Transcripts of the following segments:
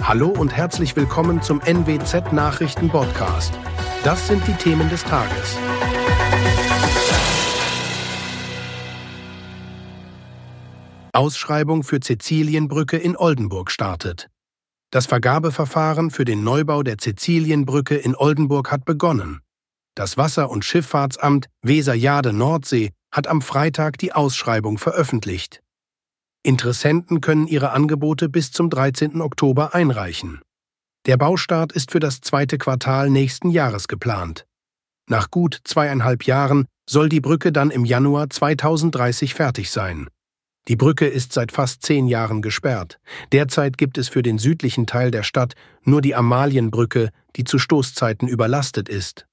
Hallo und herzlich willkommen zum NWZ Nachrichten Podcast. Das sind die Themen des Tages. Ausschreibung für Cäcilienbrücke in Oldenburg startet. Das Vergabeverfahren für den Neubau der Cäcilienbrücke in Oldenburg hat begonnen. Das Wasser- und Schifffahrtsamt Weser-Jade-Nordsee hat am Freitag die Ausschreibung veröffentlicht. Interessenten können ihre Angebote bis zum 13. Oktober einreichen. Der Baustart ist für das zweite Quartal nächsten Jahres geplant. Nach gut 2,5 Jahren soll die Brücke dann im Januar 2030 fertig sein. Die Brücke ist seit fast 10 Jahren gesperrt. Derzeit gibt es für den südlichen Teil der Stadt nur die Amalienbrücke, die zu Stoßzeiten überlastet ist.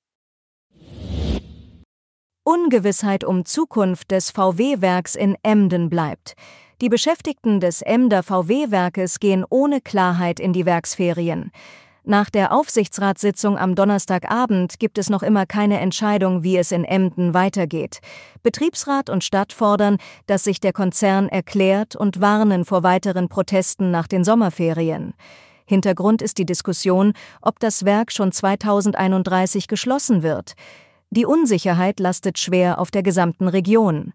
Ungewissheit um Zukunft des VW-Werks in Emden bleibt. Die Beschäftigten des Emder VW-Werkes gehen ohne Klarheit in die Werksferien. Nach der Aufsichtsratssitzung am Donnerstagabend gibt es noch immer keine Entscheidung, wie es in Emden weitergeht. Betriebsrat und Stadt fordern, dass sich der Konzern erklärt und warnen vor weiteren Protesten nach den Sommerferien. Hintergrund ist die Diskussion, ob das Werk schon 2031 geschlossen wird. Die Unsicherheit lastet schwer auf der gesamten Region.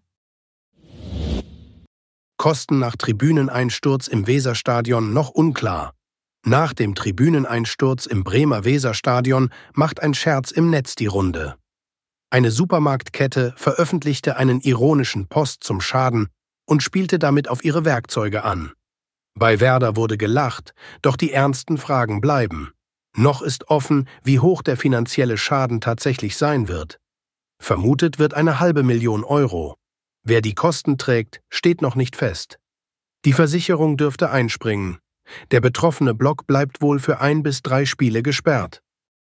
Kosten nach Tribüneneinsturz im Weserstadion noch unklar. Nach dem Tribüneneinsturz im Bremer Weserstadion macht ein Scherz im Netz die Runde. Eine Supermarktkette veröffentlichte einen ironischen Post zum Schaden und spielte damit auf ihre Werkzeuge an. Bei Werder wurde gelacht, doch die ernsten Fragen bleiben. Noch ist offen, wie hoch der finanzielle Schaden tatsächlich sein wird. Vermutet wird eine $500.000 Euro. Wer die Kosten trägt, steht noch nicht fest. Die Versicherung dürfte einspringen. Der betroffene Block bleibt wohl für 1 bis 3 Spiele gesperrt.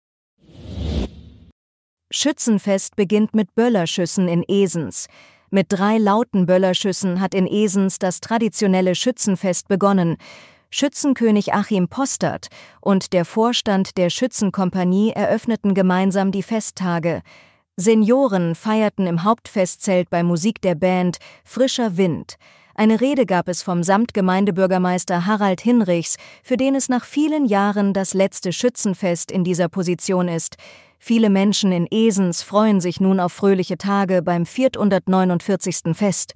Schützenfest beginnt mit Böllerschüssen in Esens. Mit 3 lauten Böllerschüssen hat in Esens das traditionelle Schützenfest begonnen. Schützenkönig Achim Postert und der Vorstand der Schützenkompanie eröffneten gemeinsam die Festtage. Senioren feierten im Hauptfestzelt bei Musik der Band Frischer Wind. Eine Rede gab es vom Samtgemeindebürgermeister Harald Hinrichs, für den es nach vielen Jahren das letzte Schützenfest in dieser Position ist. Viele Menschen in Esens freuen sich nun auf fröhliche Tage beim 449. Fest.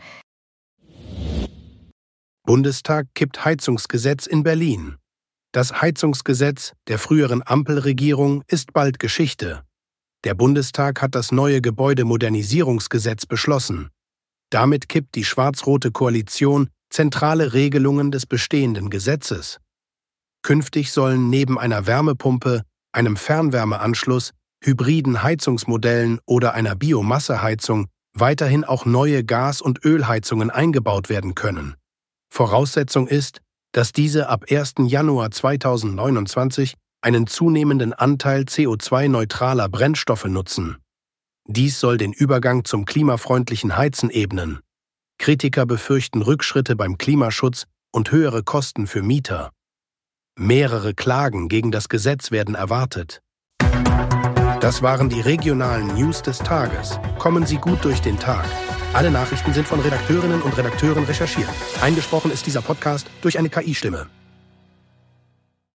Bundestag kippt Heizungsgesetz in Berlin. Das Heizungsgesetz der früheren Ampelregierung ist bald Geschichte. Der Bundestag hat das neue Gebäudemodernisierungsgesetz beschlossen. Damit kippt die schwarz-rote Koalition zentrale Regelungen des bestehenden Gesetzes. Künftig sollen neben einer Wärmepumpe, einem Fernwärmeanschluss, hybriden Heizungsmodellen oder einer Biomasseheizung weiterhin auch neue Gas- und Ölheizungen eingebaut werden können. Voraussetzung ist, dass diese ab 1. Januar 2029 einen zunehmenden Anteil CO2-neutraler Brennstoffe nutzen. Dies soll den Übergang zum klimafreundlichen Heizen ebnen. Kritiker befürchten Rückschritte beim Klimaschutz und höhere Kosten für Mieter. Mehrere Klagen gegen das Gesetz werden erwartet. Das waren die regionalen News des Tages. Kommen Sie gut durch den Tag. Alle Nachrichten sind von Redakteurinnen und Redakteuren recherchiert. Eingesprochen ist dieser Podcast durch eine KI-Stimme.